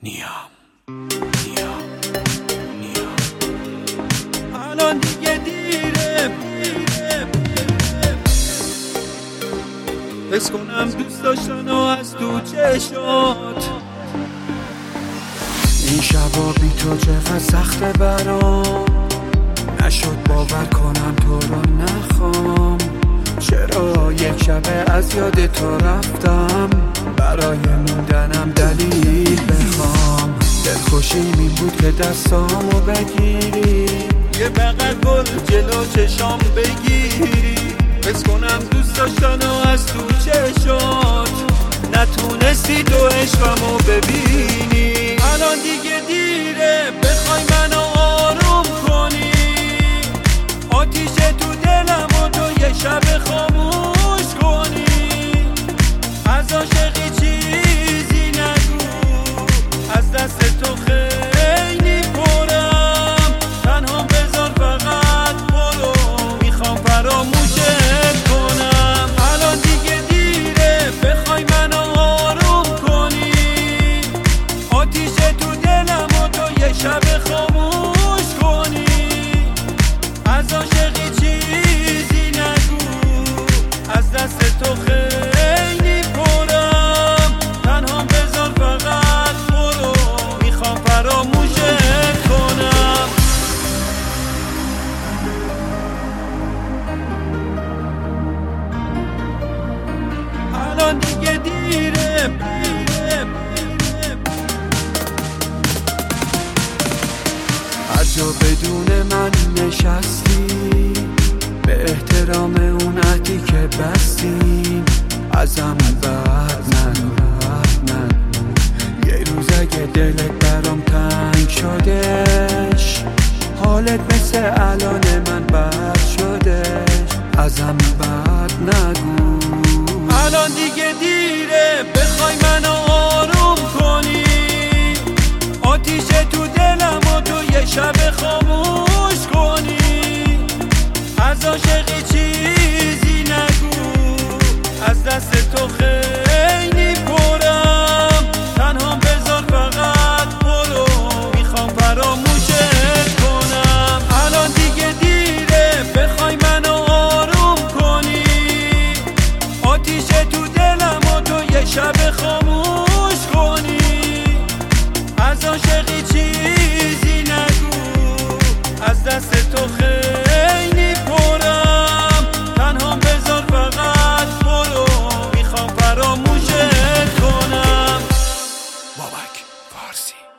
نیام الان دیگه دیره حس کنم دوست داشتن و از تو چشات. این شبا بی تو چقدر سخته برام، نشد باور کنم تو رو نخوام. چرا یک شبه از یاد تو رفتم، برای موندنم دلیل بخوام. دلخوشیم این بود که دستامو بگیری، یه بغل گل جلو چشام بگیری. حس کنم دوست داشتن و از تو چشات، نتونستی تو عشقمو ببینی. الان دیگه دیره بخوای منو آروم کنی، آتیش تو دلم و تو یه شب خاموش کنی. از عاشقی چیزی نگو، از دست تو خیلی پرم. تنها بذار فقط برو، میخوام فراموشت کنم. الان دیگه دیره بخوای منو آروم کنی، آتیش تو دلم و تو یه شب خاموش کنی. از عاشقی چیزی نگو، از دست تو خیلی پرم. تنها بذار فقط برو، میخوام فراموشت کنم. الان دیگه دیره هر جا بدون من نشستی، به احترام اون عهدی که بستیم. ازم بعد نگو یه روز اگه دلت برام تنگ شدش، حالت مثل الان من بد شدش. ازم بعد نگو الان دیگه دیره بخوای منو آروم کنی، آتیش تو دلم و تو یه شب خاموش کنی. از عاشقی چیزی نگو، از دست تو خیلی پرم. تنها بذار فقط برو، میخوام فراموشت کنم. الان دیگه دیره بخوای منو آروم کنی، آتیش تو دلم و تو یه شب خاموش کنی. از عاشقی چیزی نگو، از دست تو خیلی پرم. تنها بذار فقط برو، میخوام فراموشت کنم. بابک فارسی.